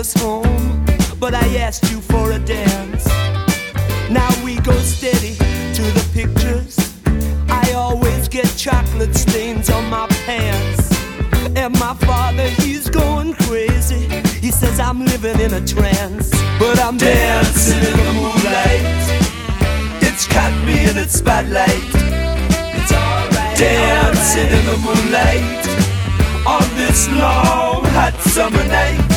us home, but I asked you for a dance. Now we go steady to the pictures. I always get chocolate stains on my pants. And my father, he's going crazy. He says I'm living in a trance, but I'm dancing in the moonlight. It's caught me in its spotlight. It's alright. Dancing in the moonlight on this long hot summer night.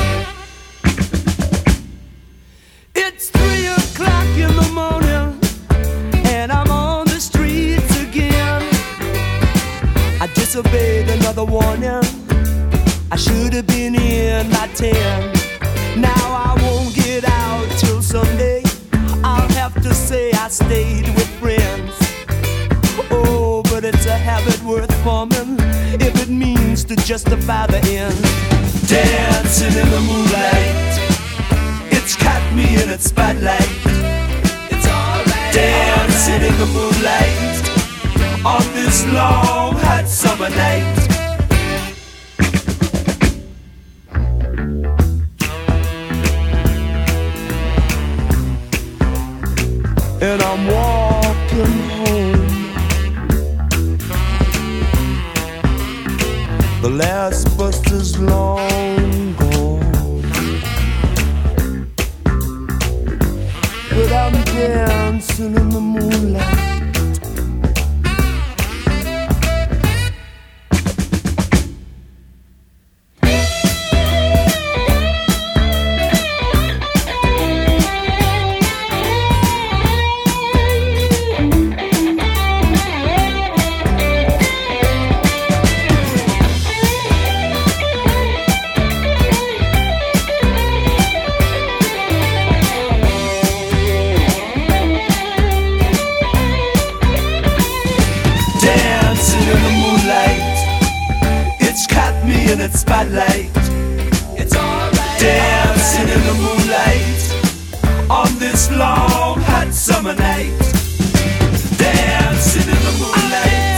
It's 3 o'clock in the morning, and I'm on the streets again. I disobeyed another warning. I should have been in by 10. Now I won't get out till Sunday. I'll have to say I stayed with friends. Oh, but it's a habit worth forming if it means to justify the end. Dancing in the moonlight, it's caught me in its spotlight. It's alright. Dancing in the moonlight on this long hot summer night. And I'm walking home. The last bus is long gone, but I'm dancing in the moonlight. In its spotlight, it's alright. Dancing in the moonlight on this long hot summer night. Dancing in the moonlight.